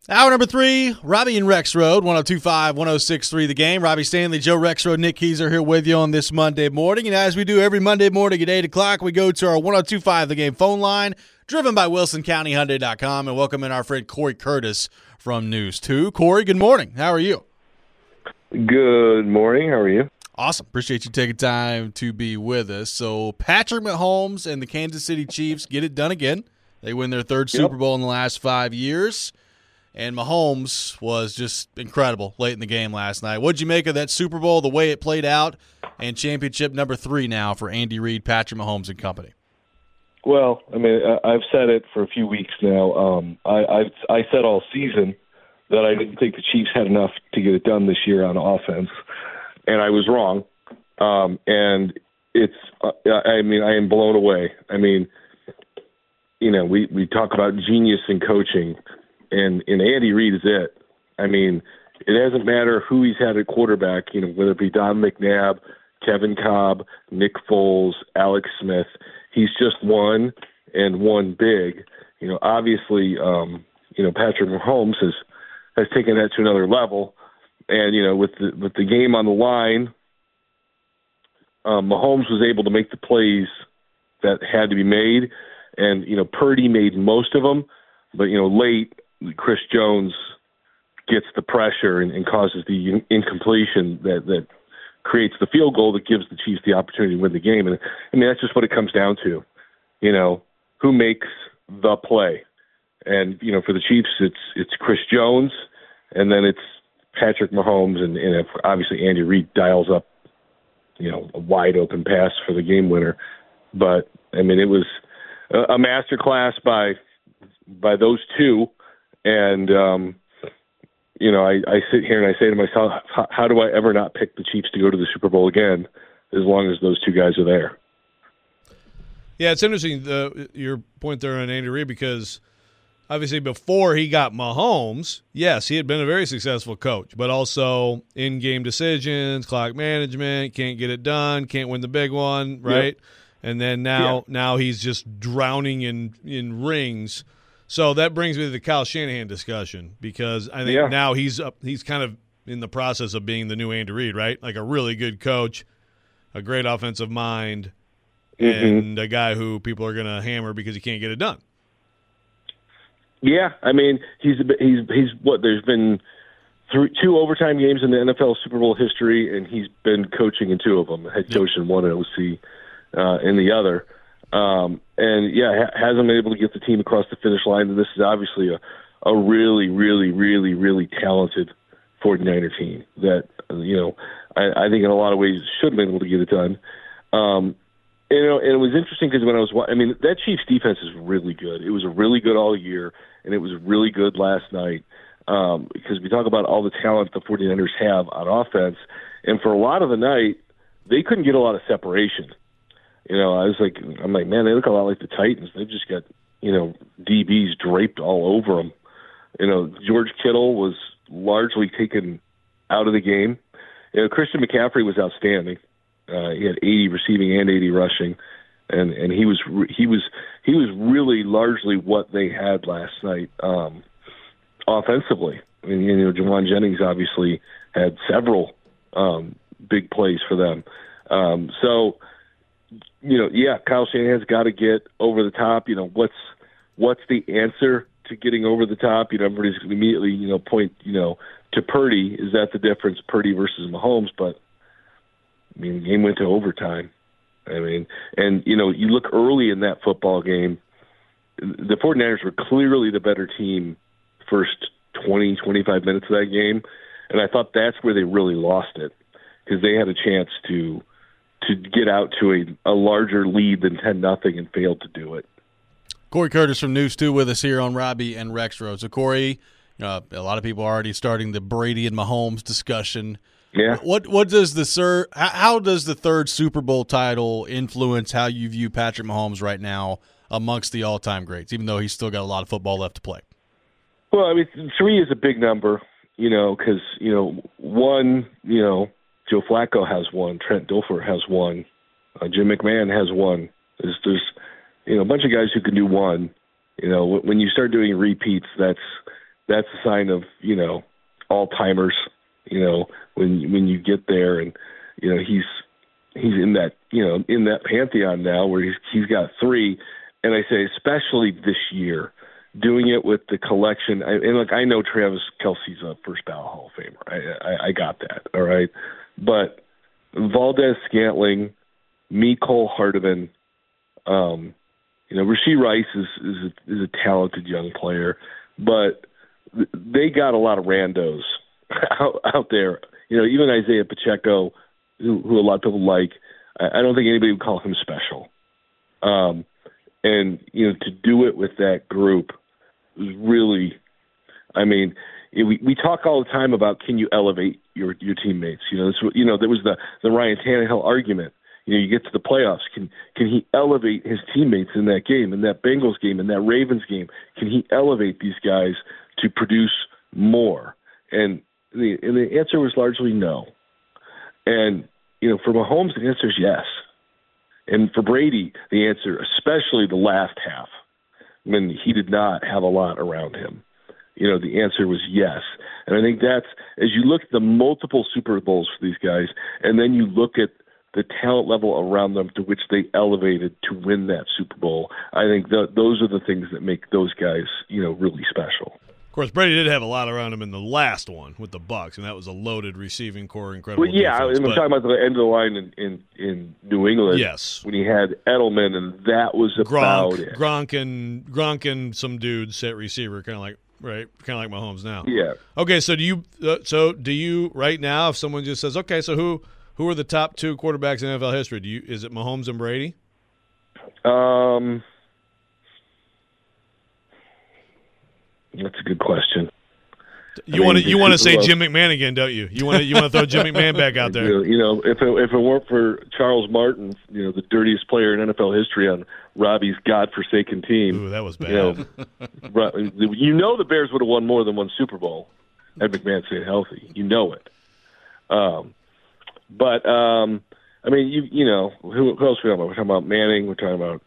Hour number 3, Robbie and Rex Road, 102.5, 106.3 The Game. Robbie Stanley, Joe Rexroad, Nick Keyser here with you on this Monday morning. And as we do every Monday morning at 8 o'clock, we go to our 102.5 The Game phone line, driven by WilsonCountyHyundai.com, and welcome in our friend Corey Curtis from News 2. Corey, good morning. How are you? Good morning. How are you? Awesome. Appreciate you taking time to be with us. So Patrick Mahomes and the Kansas City Chiefs get it done again. They win their third Super Bowl in the last 5 years. And Mahomes was just incredible late in the game last night. What'd you make of that Super Bowl, the way it played out, and championship number 3 now for Andy Reid, Patrick Mahomes, and company? Well, I mean, I've said it for a few weeks now. I said all season that I didn't think the Chiefs had enough to get it done this year on offense, and I was wrong. And it's, I mean, I am blown away. I mean, you know, we talk about genius in coaching. And Andy Reid is it. I mean, it doesn't matter who he's had at quarterback, you know, whether it be Don McNabb, Kevin Cobb, Nick Foles, Alex Smith. He's just won and won big. You know, obviously, you know, Patrick Mahomes has taken that to another level. And, you know, with the game on the line, Mahomes was able to make the plays that had to be made. And, you know, Purdy made most of them. But, you know, late, Chris Jones gets the pressure and causes the incompletion that creates the field goal that gives the Chiefs the opportunity to win the game. And I mean, that's just what it comes down to. You know, who makes the play? And, you know, for the Chiefs, it's Chris Jones, and then it's Patrick Mahomes, and if obviously Andy Reid dials up, you know, a wide open pass for the game winner. But, I mean, it was a masterclass by those two. And, you know, I sit here and I say to myself, how do I ever not pick the Chiefs to go to the Super Bowl again as long as those two guys are there? Yeah, it's interesting, your point there on Andy Reid, because obviously before he got Mahomes, yes, he had been a very successful coach, but also in-game decisions, clock management, can't get it done, can't win the big one, right? Yep. And then now he's just drowning in rings. So that brings me to the Kyle Shanahan discussion, because I think now he's kind of in the process of being the new Andy Reid, right? Like a really good coach, a great offensive mind, and a guy who people are going to hammer because he can't get it done. Yeah, I mean, he's what, there's been 2 overtime games in the NFL Super Bowl history, and he's been coaching in 2 of them, head coach in one and OC in the other. And hasn't been able to get the team across the finish line. And this is obviously a really, really, really, really talented 49er team that, you know, I think in a lot of ways should have been able to get it done. You know, and it was interesting because that Chiefs defense is really good. It was really good all year, and it was really good last night. Because we talk about all the talent the 49ers have on offense, and for a lot of the night, they couldn't get a lot of separation. You know, I'm like, man, they look a lot like the Titans. They've just got, you know, DBs draped all over them. You know, George Kittle was largely taken out of the game. You know, Christian McCaffrey was outstanding. He had 80 receiving and 80 rushing, and he was really largely what they had last night offensively. I mean, you know, Jawan Jennings obviously had several big plays for them. So. You know, Kyle Shanahan's got to get over the top. You know, what's the answer to getting over the top? You know, everybody's going to immediately, you know, point, you know, to Purdy. Is that the difference, Purdy versus Mahomes? But, I mean, the game went to overtime. I mean, and, you know, you look early in that football game, the 49ers were clearly the better team first 20, 25 minutes of that game. And I thought that's where they really lost it, because they had a chance to get out to a larger lead than 10-0 and failed to do it. Corey Curtis from News 2 with us here on Robbie and Rex Road. So, Corey, a lot of people are already starting the Brady and Mahomes discussion. Yeah. What does how does the third Super Bowl title influence how you view Patrick Mahomes right now amongst the all-time greats, even though he's still got a lot of football left to play? Well, I mean, 3 is a big number, you know, because, you know, 1, you know, Joe Flacco has 1. Trent Dilfer has 1. Jim McMahon has 1. There's you know, a bunch of guys who can do 1. You know, when you start doing repeats, that's that's a sign of, all timers, when you get there, and, he's in that, in that pantheon now where he's got 3. And I say, especially this year, doing it with the collection. And look, I know Travis Kelce's a first ballot Hall of Famer. I got that. All right. But Valdez-Scantling, Mecole Hardman, Rashee Rice is a talented young player, but they got a lot of randos out there. Even Isaiah Pacheco, who a lot of people like, I don't think anybody would call him special. And, to do it with that group was really, we talk all the time about, can you elevate your teammates? There was the Ryan Tannehill argument. You get to the playoffs. Can he elevate his teammates in that game, in that Bengals game, in that Ravens game? Can he elevate these guys to produce more? And the answer was largely no. And, for Mahomes, the answer is yes. And for Brady, the answer, especially the last half, when he did not have a lot around him, the answer was yes. And I think that's, as you look at the multiple Super Bowls for these guys, and then you look at the talent level around them to which they elevated to win that Super Bowl, I think those are the things that make those guys, really special. Of course, Brady did have a lot around him in the last one with the Bucs, and that was a loaded receiving core, incredible. Well, yeah, defense, I'm talking about the end of the line in New England. Yes, when he had Edelman, and that was about it. Gronk and some dudes at receiver, kind of like Mahomes now. Yeah. Okay, so do you right now, if someone just says, okay, so who are the top 2 quarterbacks in NFL history? Is it Mahomes and Brady? That's a good question. You want to say Jim McMahon again, don't you? You want to throw Jim McMahon back out there? If it weren't for Charles Martin, the dirtiest player in NFL history on Robbie's godforsaken team. Ooh, that was bad. The Bears would have won more than one Super Bowl had McMahon stayed healthy. You know it. But who else are we talking about? We're talking about Manning. We're talking about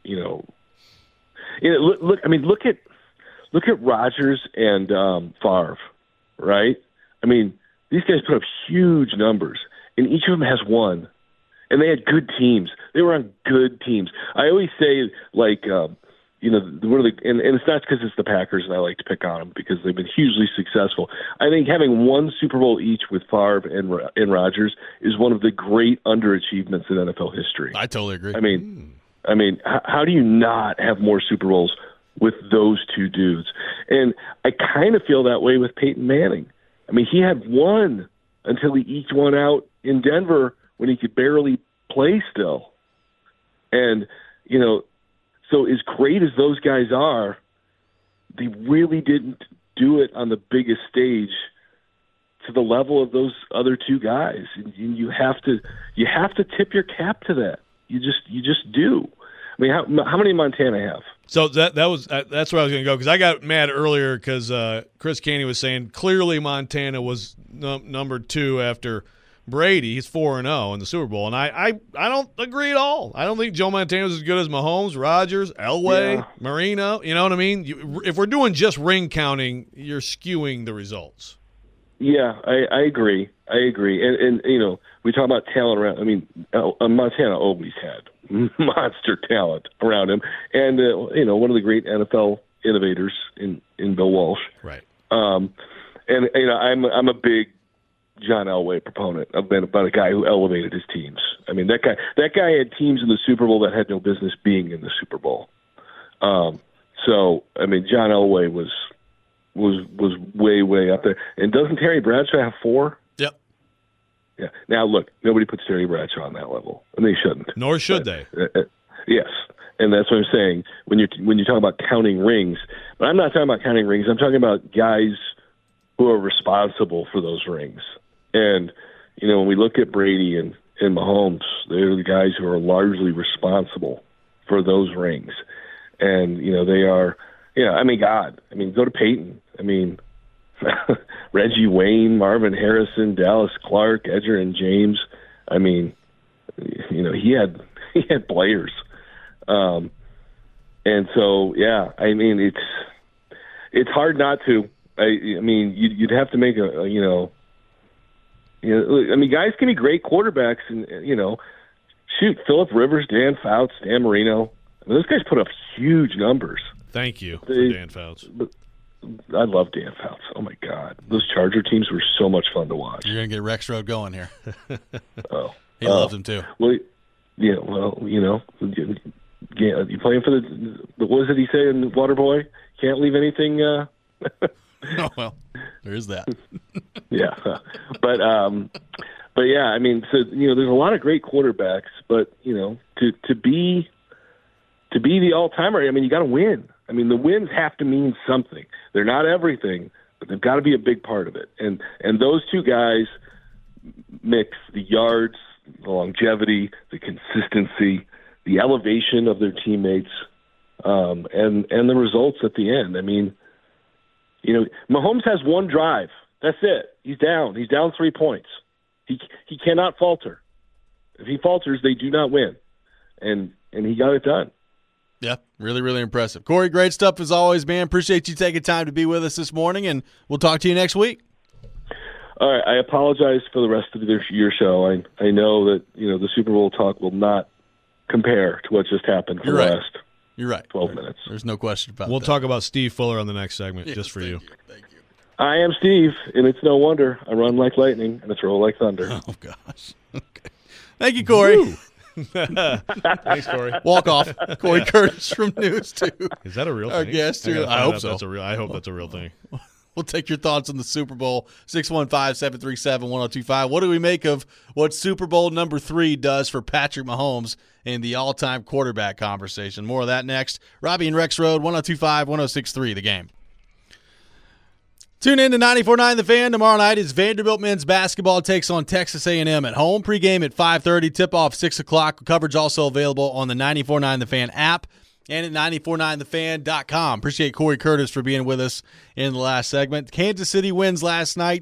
look at Rodgers and Favre, right? These guys put up huge numbers, and each of them has one. And they had good teams. They were on good teams. I always say, and it's not because it's the Packers and I like to pick on them because they've been hugely successful. I think having one Super Bowl each with Favre and Rodgers is one of the great underachievements in NFL history. I totally agree. How do you not have more Super Bowls with those 2 dudes? And I kind of feel that way with Peyton Manning. He had one until he eked one out in Denver when he could barely play still. And, so as great as those guys are, they really didn't do it on the biggest stage to the level of those other 2 guys. And you have to tip your cap to that. You just do. How many Montana have? So that's where I was going to go, because I got mad earlier because Chris Caney was saying clearly Montana was number 2 after Brady. He's 4-0 in the Super Bowl, and I don't agree at all. I don't think Joe Montana was as good as Mahomes, Rodgers, Elway, Marino. You know what I mean? If we're doing just ring counting, you're skewing the results. Yeah, I agree. And we talk about talent around. Montana always had monster talent around him, and one of the great NFL innovators in Bill Walsh. Right. I'm a big John Elway proponent. I've been about a guy who elevated his teams. That guy had teams in the Super Bowl that had no business being in the Super Bowl. John Elway was way up there. And doesn't Terry Bradshaw have 4? Yep. Yeah. Now look, nobody puts Terry Bradshaw on that level, and they shouldn't. Nor should they. Yes, and that's what I'm saying when you talk about counting rings. But I'm not talking about counting rings. I'm talking about guys who are responsible for those rings. And when we look at Brady and Mahomes, they're the guys who are largely responsible for those rings. And they are. Go to Peyton. Reggie Wayne, Marvin Harrison, Dallas Clark, Edgerrin James. He had players. And so, yeah, it's hard not to. I mean, you'd have to make I mean, guys can be great quarterbacks, and shoot, Phillip Rivers, Dan Fouts, Dan Marino. I mean, those guys put up huge numbers. Thank you for Dan Fouts. I love Dan Fouts. Oh my God, those Charger teams were so much fun to watch. You're gonna get Rex Road going here. He loves him too. Well, yeah. Well, you playing for the what did he say in Waterboy? Can't leave anything. Oh, well, there is that. Yeah, but yeah, I mean, so there's a lot of great quarterbacks, but to be the all-timer, I mean, you got to win. I mean, the wins have to mean something. They're not everything, but they've got to be a big part of it. And those two guys mix the yards, the longevity, the consistency, the elevation of their teammates, and the results at the end. I mean, Mahomes has one drive. That's it. He's down. He's down 3 points. He cannot falter. If he falters, they do not win. And he got it done. Yeah, really, really impressive. Corey, great stuff as always, man. Appreciate you taking time to be with us this morning, and we'll talk to you next week. All right. I apologize for the rest of your show. I know that the Super Bowl talk will not compare to what just happened for the last You're right. 12 minutes. There's no question about We'll that. talk about Steve Fuller on the next segment, just for you. Thank you. I am Steve, and it's no wonder. I run like lightning, and I throw like thunder. Oh, gosh. Okay. Thank you, Corey. Thanks, Corey. Walk off. Corey Curtis from News 2. Is that a real Our thing? guest here. I hope so. I hope that's a real thing. We'll take your thoughts on the Super Bowl. 615-737-1025. What do we make of what Super Bowl number 3 does for Patrick Mahomes in the all-time quarterback conversation? More of that next. Robbie and Rex Road, 102.5, 106.3, The Game. Tune in to 94.9 The Fan. Tomorrow night is Vanderbilt men's basketball takes on Texas A&M at home. Pre-game at 5:30, tip-off 6 o'clock. Coverage also available on the 94.9 The Fan app and at 949thefan.com. Appreciate Corey Curtis for being with us in the last segment. Kansas City wins last night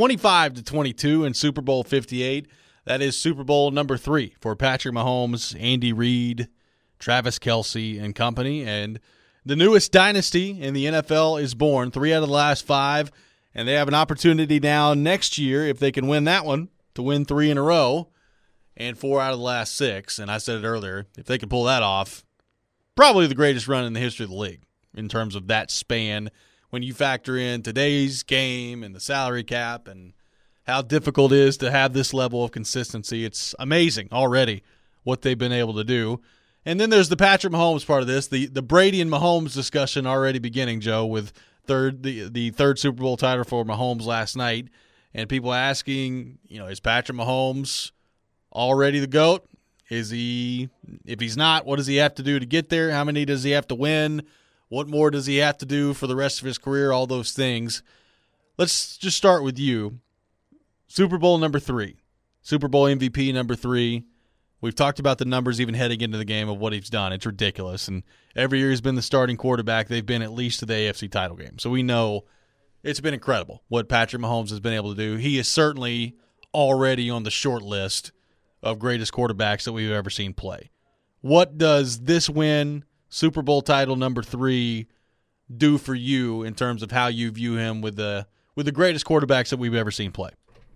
25-22 in Super Bowl 58. That is Super Bowl number 3 for Patrick Mahomes, Andy Reid, Travis Kelce, and company. And the newest dynasty in the NFL is born. 3 out of the last 5, and they have an opportunity now next year, if they can win that one, to win 3 in a row and 4 out of the last 6. And I said it earlier, if they can pull that off, probably the greatest run in the history of the league in terms of that span when you factor in today's game and the salary cap and how difficult it is to have this level of consistency. It's amazing already what they've been able to do. And then there's the Patrick Mahomes part of this, the Brady and Mahomes discussion already beginning, Joe, with the third Super Bowl title for Mahomes last night. And people asking, is Patrick Mahomes already the GOAT? Is he? If he's not, what does he have to do to get there? How many does he have to win? What more does he have to do for the rest of his career? All those things. Let's just start with you. Super Bowl number 3. Super Bowl MVP number 3. We've talked about the numbers even heading into the game of what he's done. It's ridiculous. And every year he's been the starting quarterback. They've been at least to the AFC title game. So we know it's been incredible what Patrick Mahomes has been able to do. He is certainly already on the short list of greatest quarterbacks that we've ever seen play. What does this win, Super Bowl title number 3, do for you in terms of how you view him with the greatest quarterbacks that we've ever seen play?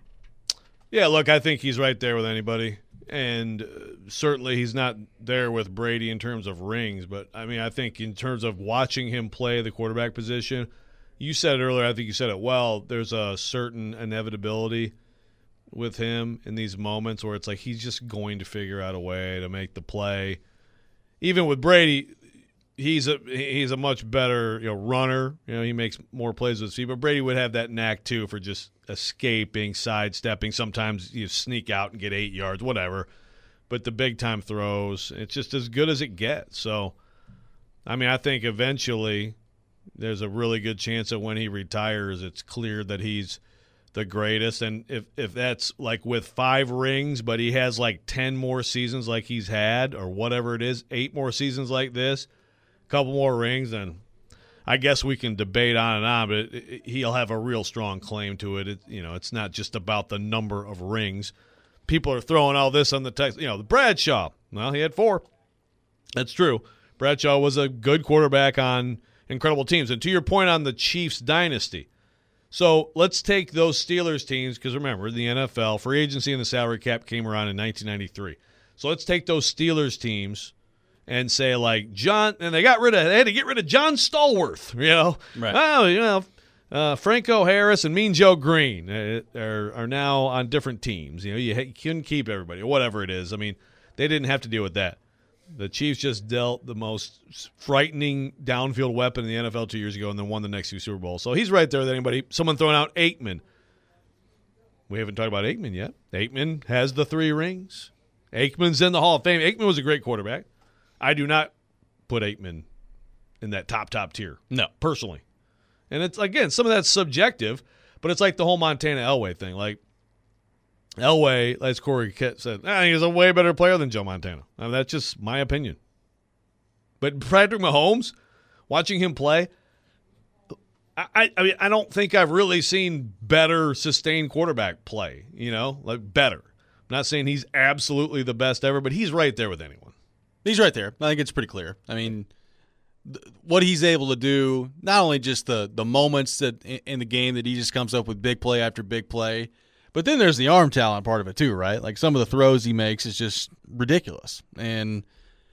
Yeah, look, I think he's right there with anybody. And certainly he's not there with Brady in terms of rings. But, I think in terms of watching him play the quarterback position, you said it earlier, I think you said it well, there's a certain inevitability with him in these moments where it's like he's just going to figure out a way to make the play. Even with Brady, he's a much better runner. He makes more plays with his feet. But Brady would have that knack, too, for just escaping, sidestepping. Sometimes you sneak out and get 8 yards, whatever. But the big-time throws, it's just as good as it gets. So, I think eventually there's a really good chance that when he retires, it's clear that he's the greatest. And if that's like with 5 rings, but he has like 10 more seasons like he's had or whatever it is, 8 more seasons like this, a couple more rings, then I guess we can debate on and on, but he'll have a real strong claim to it. It's not just about the number of rings. People are throwing all this on the text. The Bradshaw, well, he had 4. That's true. Bradshaw was a good quarterback on incredible teams. And to your point on the Chiefs dynasty, So let's take those Steelers teams, because remember, the NFL, free agency and the salary cap came around in 1993. So let's take those Steelers teams and say, like, John, and they had to get rid of John Stallworth, Right. Oh, Franco Harris and Mean Joe Green are now on different teams. You couldn't keep everybody, or whatever it is. I mean, they didn't have to deal with that. The Chiefs just dealt the most frightening downfield weapon in the NFL 2 years ago and then won the next 2 Super Bowls. So he's right there with anybody. Someone throwing out Aikman. We haven't talked about Aikman yet. Aikman has the 3 rings. Aikman's in the Hall of Fame. Aikman was a great quarterback. I do not put Aikman in that top tier. No, personally. And it's, again, some of that's subjective, but it's like the whole Montana Elway thing. Like, Elway, as Corey said, he's a way better player than Joe Montana. I mean, that's just my opinion. But Patrick Mahomes, watching him play, I mean, I don't think I've really seen better sustained quarterback play, like better. I'm not saying he's absolutely the best ever, but he's right there with anyone. He's right there. I think it's pretty clear. I mean, what he's able to do, not only just the moments that in the game that he just comes up with big play after big play, but then there's the arm talent part of it too, right? Like some of the throws he makes is just ridiculous. And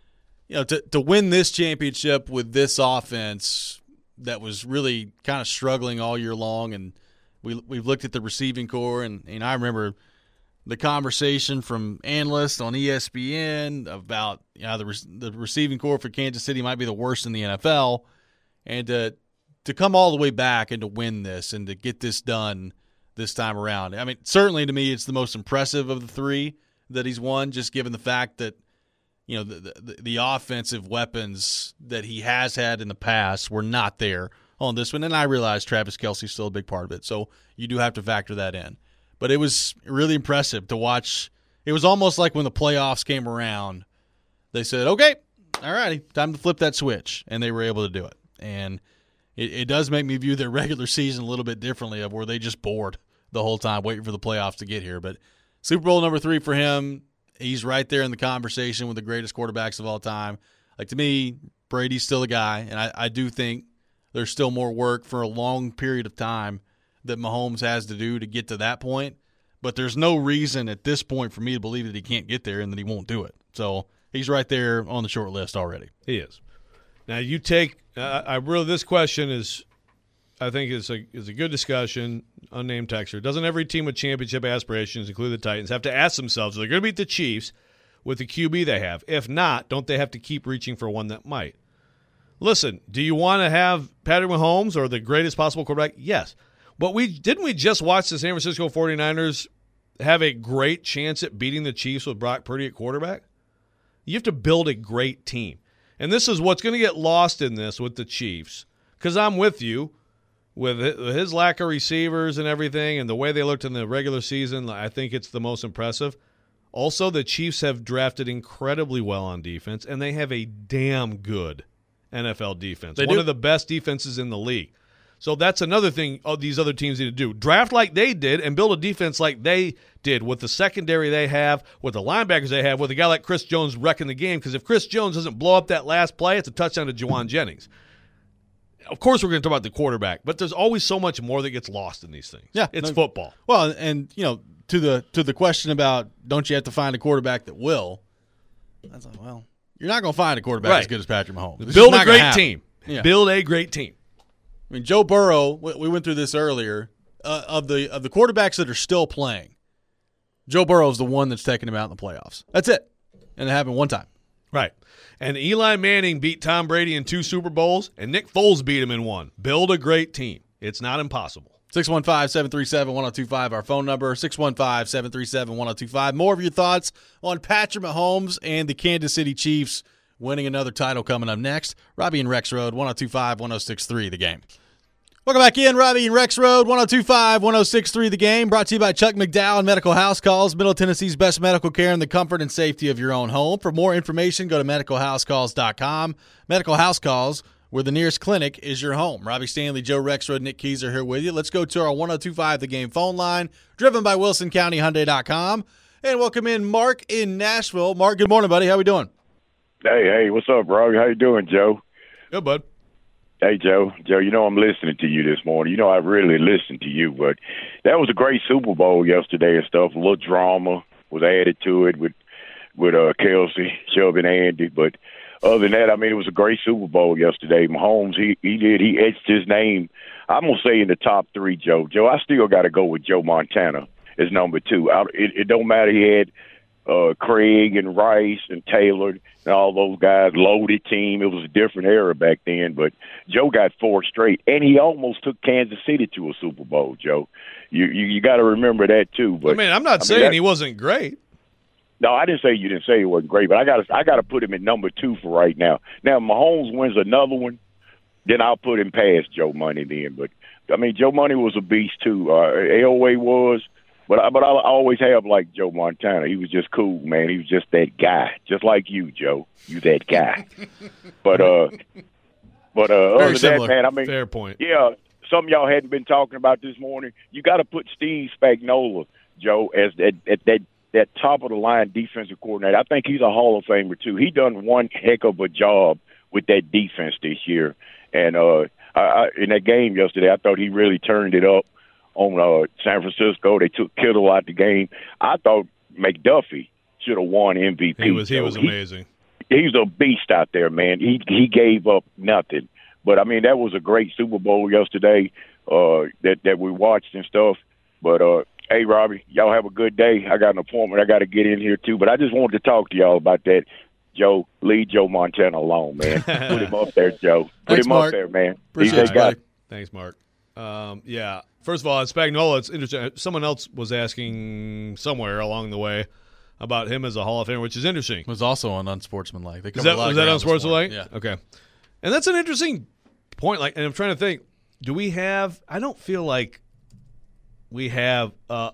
to win this championship with this offense that was really kind of struggling all year long, and we've looked at the receiving core, and I remember the conversation from analysts on ESPN about the receiving core for Kansas City might be the worst in the NFL, and to come all the way back and to win this and to get this done this time around. I mean, certainly to me, it's the most impressive of the 3 that he's won, just given the fact that the offensive weapons that he has had in the past were not there on this one. And I realize Travis Kelce's still a big part of it, so you do have to factor that in. But it was really impressive to watch. It was almost like when the playoffs came around, they said, okay, all righty, time to flip that switch, and they were able to do it. And it does make me view their regular season a little bit differently, of where they just bored the whole time waiting for the playoffs to get here. But Super Bowl number 3 for him, he's right there in the conversation with the greatest quarterbacks of all time. Like, to me, Brady's still a guy, and I do think there's still more work for a long period of time that Mahomes has to do to get to that point. But there's no reason at this point for me to believe that he can't get there and that he won't do it. So he's right there on the short list already. He is. Now you take this question is, I think is a good discussion. Unnamed texter. Doesn't every team with championship aspirations, including the Titans, have to ask themselves if they're going to beat the Chiefs with the QB they have? If not, don't they have to keep reaching for one that might? Listen, do you want to have Patrick Mahomes or the greatest possible quarterback? Yes. But didn't we just watch the San Francisco 49ers have a great chance at beating the Chiefs with Brock Purdy at quarterback? You have to build a great team. And this is what's going to get lost in this with the Chiefs, because I'm with you. With his lack of receivers and everything and the way they looked in the regular season, I think it's the most impressive. Also, the Chiefs have drafted incredibly well on defense, and they have a damn good NFL defense. One of the best defenses in the league. So that's another thing these other teams need to do. Draft like they did and build a defense like they did with the secondary they have, with the linebackers they have, with a guy like Chris Jones wrecking the game. Because if Chris Jones doesn't blow up that last play, it's a touchdown to Juwan Jennings. Of course, we're going to talk about the quarterback, but there's always so much more that gets lost in these things. Yeah, it's football. Well, and to the question about don't you have to find a quarterback that will? That's like, well, you're not going to find a quarterback as good as Patrick Mahomes. Build a great team. Yeah. Build a great team. I mean, Joe Burrow. We went through this earlier. Of the quarterbacks that are still playing, Joe Burrow is the one that's taking him out in the playoffs. That's it, and it happened one time. Right. And Eli Manning beat Tom Brady in 2 Super Bowls, and Nick Foles beat him in 1. Build a great team. It's not impossible. 615-737-1025, our phone number, 615-737-1025. More of your thoughts on Patrick Mahomes and the Kansas City Chiefs winning another title coming up next. Robbie and Rex Road, 102.5-106.3 The Game. Welcome back in, Robbie and Rex Road, 102.5-106.3 The Game, brought to you by Chuck McDowell and Medical House Calls, Middle Tennessee's best medical care in the comfort and safety of your own home. For more information, go to medicalhousecalls.com. Medical House Calls, where the nearest clinic is your home. Robbie Stanley, Joe Rexrod, Nick Keys are here with you. Let's go to our 102.5 The Game phone line, driven by WilsonCountyHyundai.com. And welcome in Mark in Nashville. Mark, good morning, buddy. How we doing? Hey, what's up, bro? How you doing, Joe? Good, bud. Hey, Joe. Joe, you know I'm listening to you this morning. You know I really listened to you, but that was a great Super Bowl yesterday and stuff. A little drama was added to it with Kelsey, Chubb, and Andy. But other than that, I mean, it was a great Super Bowl yesterday. Mahomes, he etched his name. I'm going to say in the top 3, Joe. Joe, I still got to go with Joe Montana as number 2. It don't matter. He had Craig and Rice and Taylor and all those guys, loaded team. It was a different era back then, but Joe got 4 straight, and he almost took Kansas City to a Super Bowl, Joe. You got to remember that too. But I'm not saying he wasn't great. No, I didn't say you didn't say he wasn't great, but I got to put him at number 2 for right now. Now, if Mahomes wins another one, then I'll put him past Joe Money then. But I mean, Joe Money was a beast too. Elway was. But I always have liked Joe Montana. He was just cool, man. He was just that guy, just like you, Joe. You that guy. But other than that, man, I mean, fair point. Yeah, something y'all hadn't been talking about this morning. You got to put Steve Spagnuolo, Joe, as that top of the line defensive coordinator. I think he's a Hall of Famer too. He done one heck of a job with that defense this year. And in that game yesterday, I thought he really turned it up on San Francisco. They took Kittle out the game. I thought McDuffie should have won MVP. He was amazing. He's a beast out there, man. He gave up nothing. But, I mean, that was a great Super Bowl yesterday that we watched and stuff. But, hey, Robbie, y'all have a good day. I got an appointment I got to get in here too. But I just wanted to talk to y'all about that. Joe, leave Joe Montana alone, man. Put him up there, Joe. Put him up there, man. Appreciate it. Thanks, Mark. Yeah. First of all, at Spagnuolo, it's interesting. Someone else was asking somewhere along the way about him as a Hall of Famer, which is interesting. It was also on Unsportsmanlike. Was that Unsportsmanlike? Yeah. Okay. And that's an interesting point. And I'm trying to think, do we have – I don't feel like we have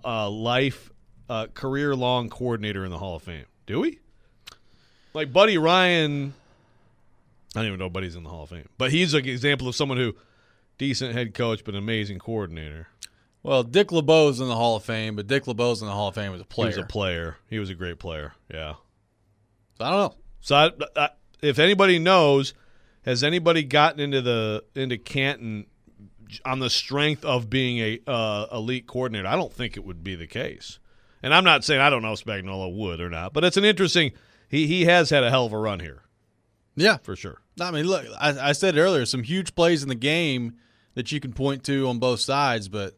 a career-long coordinator in the Hall of Fame. Do we? Like Buddy Ryan – I don't even know if Buddy's in the Hall of Fame. But he's an example of someone who – decent head coach, but an amazing coordinator. Well, Dick LeBeau's in the Hall of Fame, but Dick LeBeau's in the Hall of Fame as a player. He was a player. He was a great player, yeah. So I don't know. So if anybody knows, has anybody gotten into Canton on the strength of being a elite coordinator? I don't think it would be the case. And I'm not saying I don't know if Spagnuolo would or not, but it's an interesting – he has had a hell of a run here. Yeah. For sure. I mean, look, I said earlier, some huge plays in the game that you can point to on both sides, but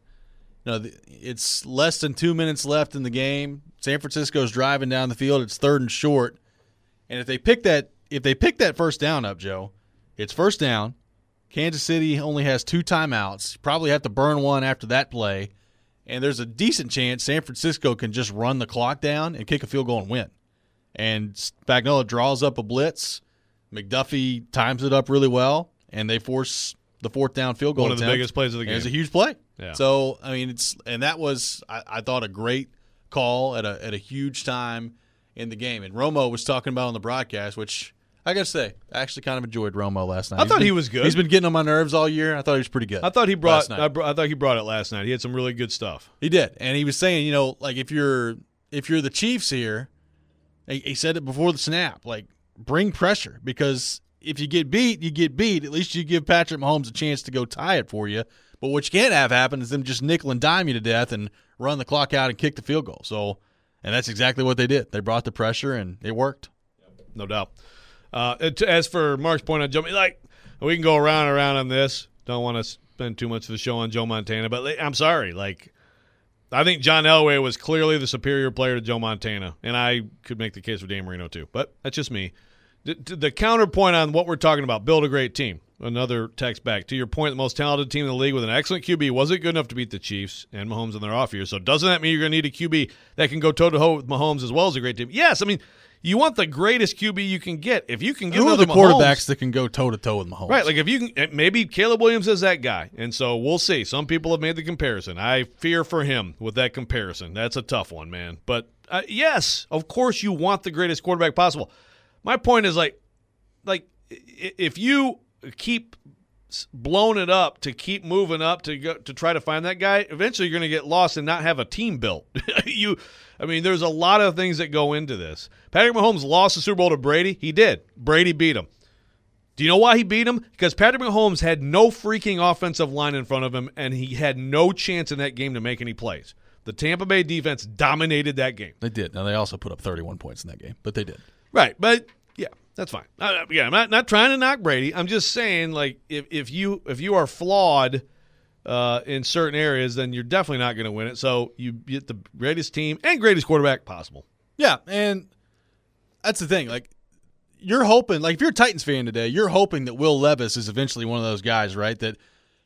it's less than 2 minutes left in the game. San Francisco's driving down the field. It's 3rd and short. And if they pick that first down up, Joe, it's first down. Kansas City only has 2 timeouts. You probably have to burn one after that play. And there's a decent chance San Francisco can just run the clock down and kick a field goal and win. And Spagnuolo draws up a blitz. McDuffie times it up really well, and they force the 4th down field goal. One of the biggest plays of the game. It's a huge play. Yeah. So, I mean, that was, I thought, a great call at a huge time in the game. And Romo was talking about on the broadcast, which I got to say, I actually kind of enjoyed Romo last night. I thought he was good. He's been getting on my nerves all year. I thought he was pretty good. I thought he brought it last night. He had some really good stuff. He did, and he was saying, like if you're the Chiefs here, he said it before the snap, like, bring pressure, because if you get beat, you get beat. At least you give Patrick Mahomes a chance to go tie it for you. But what you can't have happen is them just nickel and dime you to death and run the clock out and kick the field goal. So, and that's exactly what they did. They brought the pressure, and it worked. No doubt. As for Mark's point on Joe, we can go around and around on this. Don't want to spend too much of the show on Joe Montana, but I'm sorry. I think John Elway was clearly the superior player to Joe Montana, and I could make the case for Dan Marino too, but that's just me. The counterpoint on what we're talking about, build a great team. Another text back. To your point, the most talented team in the league with an excellent QB wasn't good enough to beat the Chiefs and Mahomes in their off years. So doesn't that mean you're going to need a QB that can go toe-to-toe with Mahomes as well as a great team? Yes, I mean, you want the greatest QB you can get. If you can get who are the Mahomes, quarterbacks that can go toe-to-toe with Mahomes? Right, like if you can, maybe Caleb Williams is that guy. And so we'll see. Some people have made the comparison. I fear for him with that comparison. That's a tough one, man. But yes, of course you want the greatest quarterback possible. My point is like if you keep blowing it up to keep moving up to try to find that guy, eventually you're going to get lost and not have a team built. There's a lot of things that go into this. Patrick Mahomes lost the Super Bowl to Brady. He did. Brady beat him. Do you know why he beat him? Because Patrick Mahomes had no freaking offensive line in front of him, and he had no chance in that game to make any plays. The Tampa Bay defense dominated that game. They did. Now, they also put up 31 points in that game, but they did. Right, but yeah, that's fine. I'm not trying to knock Brady. I'm just saying, like, if you are flawed in certain areas, then you're definitely not going to win it. So you get the greatest team and greatest quarterback possible. Yeah, and that's the thing. Like, you're hoping, like, if you're a Titans fan today, you're hoping that Will Levis is eventually one of those guys, right? That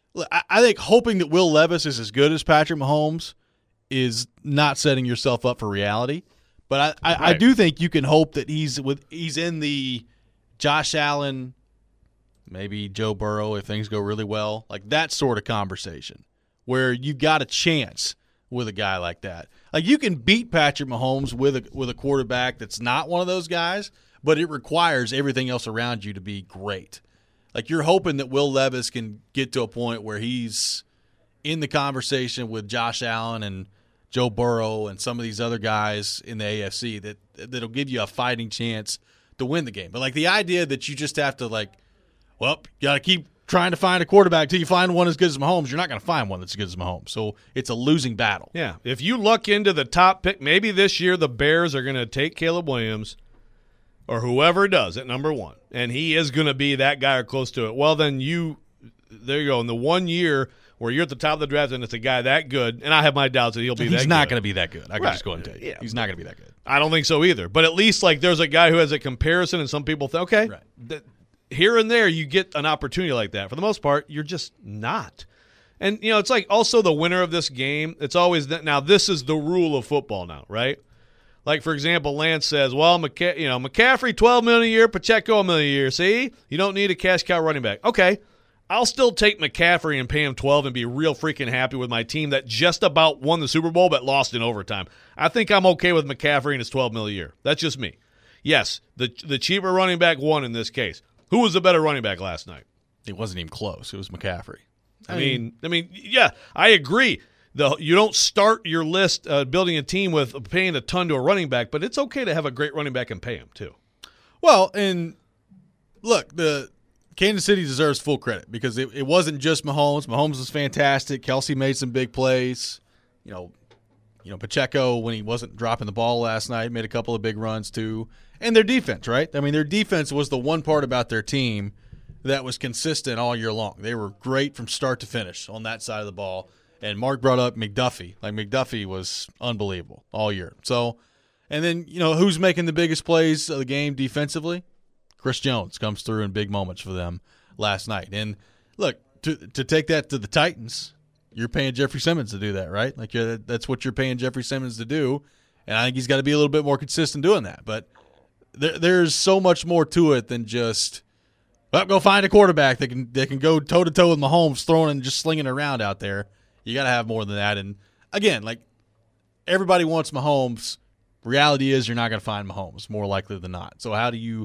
I think hoping that Will Levis is as good as Patrick Mahomes is not setting yourself up for reality. But I do think you can hope that he's in the Josh Allen, maybe Joe Burrow if things go really well, like that sort of conversation where you've got a chance with a guy like that. Like, you can beat Patrick Mahomes with a quarterback that's not one of those guys, but it requires everything else around you to be great. Like, you're hoping that Will Levis can get to a point where he's in the conversation with Josh Allen and Joe Burrow and some of these other guys in the AFC that'll give you a fighting chance to win the game. But, like, the idea that you just have to, like, well, you got to keep trying to find a quarterback till you find one as good as Mahomes, you're not going to find one that's as good as Mahomes. So it's a losing battle. Yeah, if you look into the top pick, maybe this year the Bears are going to take Caleb Williams or whoever does at number 1, and he is going to be that guy or close to it. Well, then there you go. In the 1 year where you're at the top of the draft and it's a guy that good, and I have my doubts that he'll be that good. He's not going to be that good. I can just go ahead and tell you. Yeah. He's not going to be that good. I don't think so either. But at least, like, there's a guy who has a comparison, and some people think, okay, right. Here and there you get an opportunity like that. For the most part, you're just not. And, you know, it's like also the winner of this game, it's always that. Now, this is the rule of football now, right? Like, for example, Lance says, well, McCaffrey, $12 million a year, Pacheco, $1 million a year. See? You don't need a cash cow running back. Okay. I'll still take McCaffrey and pay him 12 and be real freaking happy with my team that just about won the Super Bowl but lost in overtime. I think I'm okay with McCaffrey and his $12 million a year. That's just me. Yes, the cheaper running back won in this case. Who was the better running back last night? It wasn't even close. It was McCaffrey. I mean, yeah, I agree. You don't start your list building a team with paying a ton to a running back, but it's okay to have a great running back and pay him too. Well, and look, the Kansas City deserves full credit because it wasn't just Mahomes. Mahomes was fantastic. Kelsey made some big plays. You know, Pacheco, when he wasn't dropping the ball last night, made a couple of big runs too. And their defense, right? I mean, their defense was the one part about their team that was consistent all year long. They were great from start to finish on that side of the ball. And Mark brought up McDuffie. Like, McDuffie was unbelievable all year. So, and then, you know, who's making the biggest plays of the game defensively? Chris Jones comes through in big moments for them last night. And look, to take that to the Titans, you're paying Jeffrey Simmons to do that, right? Like, that's what you're paying Jeffrey Simmons to do. And I think he's got to be a little bit more consistent doing that. But there's so much more to it than just, well, go find a quarterback that can go toe-to-toe with Mahomes, throwing and just slinging it around out there. You got to have more than that. And, again, like, everybody wants Mahomes. Reality is you're not going to find Mahomes, more likely than not. So how do you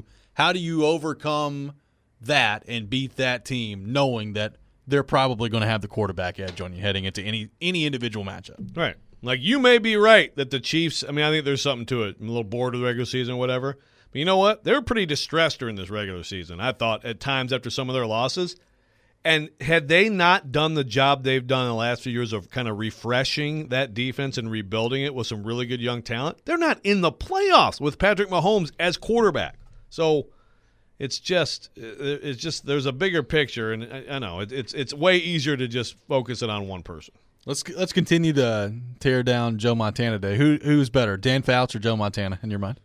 overcome that and beat that team knowing that they're probably going to have the quarterback edge on you heading into any individual matchup? Right. Like, you may be right that the Chiefs, I think there's something to it. I'm a little bored of the regular season or whatever. But you know what? They were pretty distressed during this regular season, I thought, at times after some of their losses. And had they not done the job they've done in the last few years of kind of refreshing that defense and rebuilding it with some really good young talent, they're not in the playoffs with Patrick Mahomes as quarterback. So it's just there's a bigger picture, and I know it's way easier to just focus it on one person. Let's continue to tear down Joe Montana Day. Who's better, Dan Fouts or Joe Montana in your mind?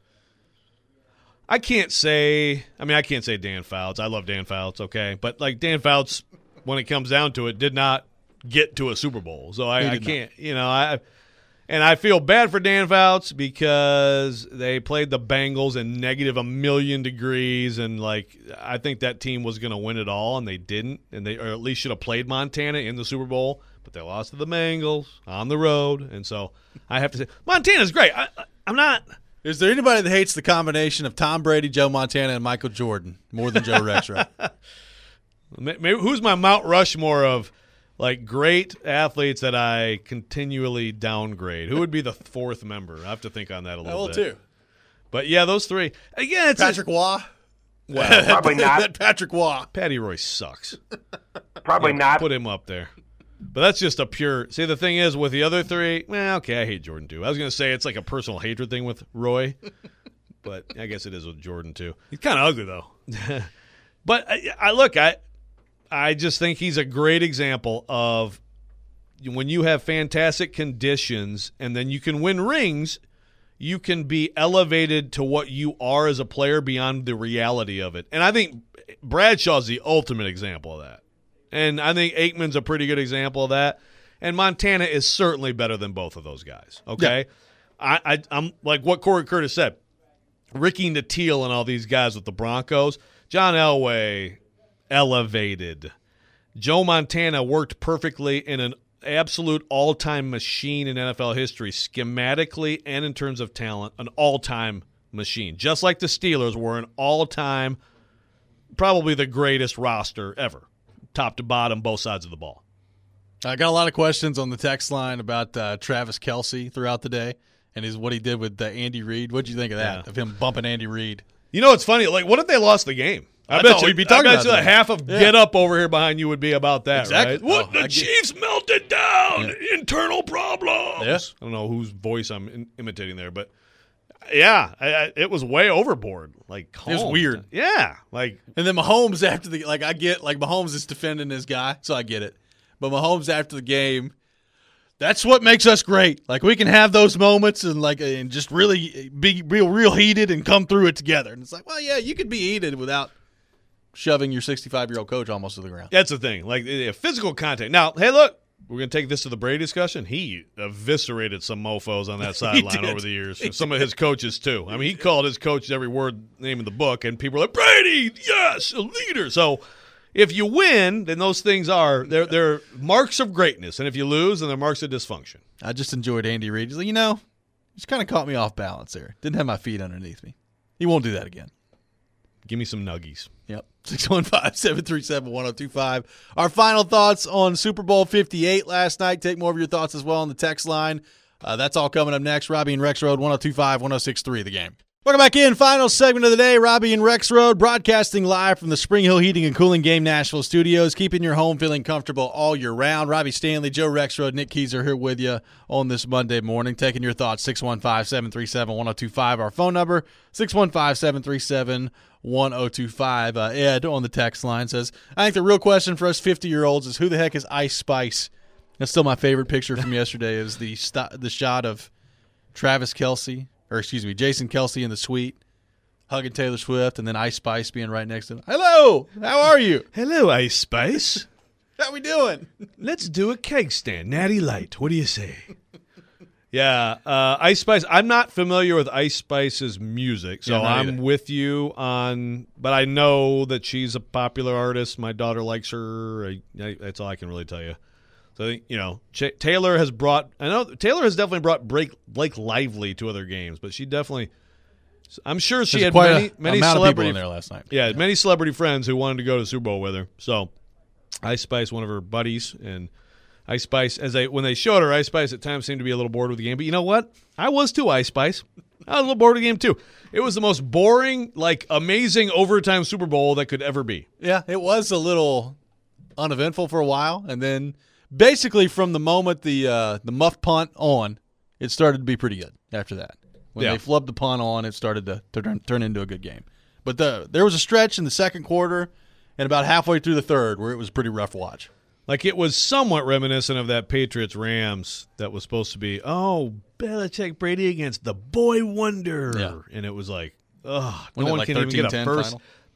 I can't say Dan Fouts. I love Dan Fouts, okay? But, like, Dan Fouts, when it comes down to it, did not get to a Super Bowl. So I can't, and I feel bad for Dan Fouts because they played the Bengals in negative a million degrees, and, like, I think that team was going to win it all, and they didn't, or at least should have played Montana in the Super Bowl, but they lost to the Bengals on the road, and so I have to say Montana's great. I'm not – Is there anybody that hates the combination of Tom Brady, Joe Montana, and Michael Jordan more than Joe Rexrode? Maybe who's my Mount Rushmore of, like, great athletes that I continually downgrade? Who would be the fourth member? I have to think on that a little bit. I will too. But yeah, those three. Again, it's Patrick Waugh. Well, Probably not. That Patrick Waugh. Patty Royce sucks. Probably not. Put him up there. But that's just a pure. See, the thing is, with the other three, well, okay, I hate Jordan too. I was going to say it's like a personal hatred thing with Roy, but I guess it is with Jordan too. He's kind of ugly though. But I just think he's a great example of when you have fantastic conditions and then you can win rings, you can be elevated to what you are as a player beyond the reality of it. And I think Bradshaw's the ultimate example of that. And I think Aikman's a pretty good example of that. And Montana is certainly better than both of those guys. Okay? Yeah. I'm like what Corey Curtis said. Ricky Nattiel and all these guys with the Broncos. John Elway elevated. Joe Montana worked perfectly in an absolute all-time machine in NFL history, schematically and in terms of talent, an all-time machine. Just like the Steelers were an all-time, probably the greatest roster ever. Top to bottom, both sides of the ball. I got a lot of questions on the text line about Travis Kelce throughout the day and what he did with Andy Reid. What'd you think of that, of him bumping Andy Reid? You know, it's funny. Like, what if they lost the game? I bet we'd be talking about that. Half of Get Up over here behind you would be about that, exactly. Right? What? The Chiefs melted down. Yeah. Internal problems. Yeah. I don't know whose voice I'm imitating there, but yeah, it was way overboard. Like, it was weird. Yeah, like, and then Mahomes after the I get Mahomes is defending his guy, so I get it. But Mahomes after the game, that's what makes us great. Like we can have those moments and just really be real heated and come through it together. And it's like, well, yeah, you could be heated without shoving your 65-year-old coach almost to the ground. That's the thing. Like physical contact. Now, hey, look. We're going to take this to the Brady discussion. He eviscerated some mofos on that sideline over the years. Some of his coaches, too. I mean, he called his coaches every word name in the book, and people were like, Brady, yes, a leader. So if you win, then those things they're marks of greatness. And if you lose, then they're marks of dysfunction. I just enjoyed Andy Reid. He's like, just kind of caught me off balance there. Didn't have my feet underneath me. He won't do that again. Give me some nuggies. Yep. 615-737-1025. Our final thoughts on Super Bowl 58 last night. Take more of your thoughts as well on the text line. That's all coming up next. Robbie and Rex Road, 102.5-106.3 The Game. Welcome back in. Final segment of the day. Robbie and Rex Road broadcasting live from the Spring Hill Heating and Cooling Game Nashville studios, keeping your home feeling comfortable all year round. Robbie Stanley, Joe Rexrode, Nick Keyser here with you on this Monday morning, taking your thoughts. 615-737-1025. Our phone number, 615-737-1025. Ed on the text line says, I think the real question for us 50-year-olds is who the heck is Ice Spice? That's still my favorite picture from yesterday is the shot of Jason Kelce in the suite, hugging Taylor Swift, and then Ice Spice being right next to him. Hello, how are you? Hello, Ice Spice. How we doing? Let's do a keg stand. Natty Light. What do you say? Yeah, Ice Spice. I'm not familiar with Ice Spice's music, so I'm with you on. But I know that she's a popular artist. My daughter likes her. That's all I can really tell you. So I think, Taylor has definitely brought Blake Lively to other games, but she definitely. I'm sure she had many celebrity in there last night. Yeah, many celebrity friends who wanted to go to the Super Bowl with her. So, Ice Spice, one of her buddies, and Ice Spice, when they showed her, Ice Spice at times seemed to be a little bored with the game. But you know what? I was too, Ice Spice. I was a little bored with the game too. It was the most boring, amazing overtime Super Bowl that could ever be. Yeah, it was a little uneventful for a while, and then basically from the moment the muff punt on, it started to be pretty good after that. When they flubbed the punt on, it started to turn into a good game. But there was a stretch in the second quarter and about halfway through the third where it was a pretty rough watch. It was somewhat reminiscent of that Patriots-Rams that was supposed to be, Belichick Brady against the boy wonder. Yeah. And it was no one can even get a first.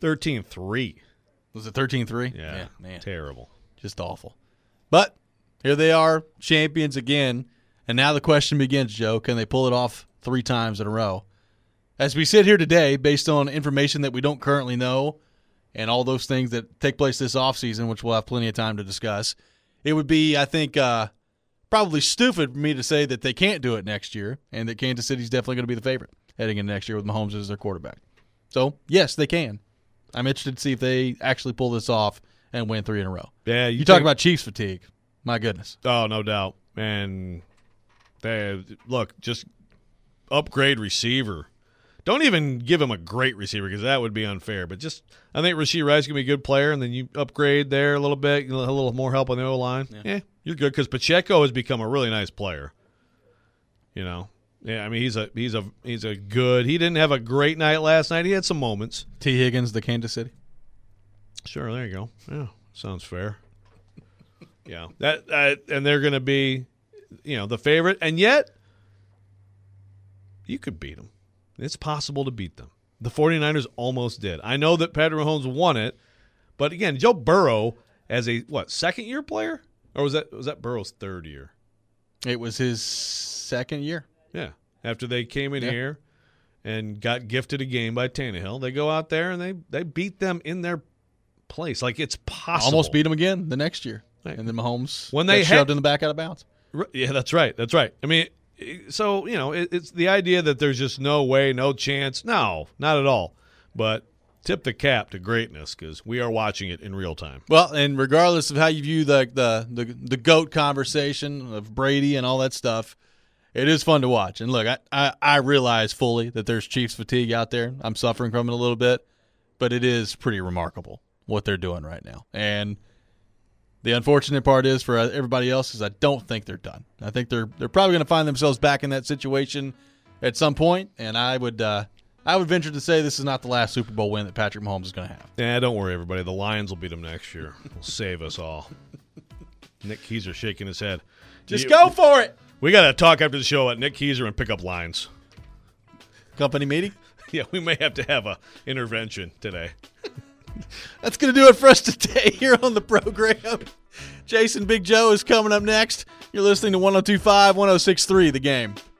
13-3. Was it 13-3? Yeah, man. Terrible. Just awful. But here they are, champions again. And now the question begins, Joe, can they pull it off 3 times in a row? As we sit here today, based on information that we don't currently know and all those things that take place this offseason, which we'll have plenty of time to discuss, it would be, I think, probably stupid for me to say that they can't do it next year and that Kansas City's definitely going to be the favorite heading into next year with Mahomes as their quarterback. So, yes, they can. I'm interested to see if they actually pull this off and win 3 in a row. Yeah, you talk about Chiefs fatigue. My goodness. Oh, no doubt. And just upgrade receiver. Don't even give him a great receiver because that would be unfair. But just I think Rashee Rice can be a good player, and then you upgrade there a little bit, a little more help on the O-line. Yeah, you're good because Pacheco has become a really nice player. You know, yeah, I mean he's a good. He didn't have a great night last night. He had some moments. T. Higgins, the Kansas City. Sure, there you go. Yeah, sounds fair. Yeah, that and they're going to be, the favorite, and yet you could beat them. It's possible to beat them. The 49ers almost did. I know that Patrick Mahomes won it, but again, Joe Burrow as a second-year player, or was that Burrow's third year? It was his second year. Yeah, after they came in here and got gifted a game by Tannehill, they go out there and they beat them in their place. Like it's possible. Almost beat them again the next year, right. And then Mahomes when they shoved in the back out of bounds. Yeah, that's right. I mean. So, it's the idea that there's just no way, no chance. No, not at all. But tip the cap to greatness because we are watching it in real time. Well, and regardless of how you view the GOAT conversation of Brady and all that stuff, it is fun to watch. And look, I realize fully that there's Chiefs fatigue out there. I'm suffering from it a little bit. But it is pretty remarkable what they're doing right now. And the unfortunate part is for everybody else is I don't think they're done. I think they're probably going to find themselves back in that situation at some point, and I would venture to say this is not the last Super Bowl win that Patrick Mahomes is going to have. Yeah, don't worry, everybody. The Lions will beat them next year. Will save us all. Nick Keiser shaking his head. Just go for it. We got to talk after the show at Nick Keiser and pick up lines. Company meeting? Yeah, we may have to have a intervention today. That's going to do it for us today here on the program. Jason Big Joe is coming up next. You're listening to 102.5, 106.3 The Game.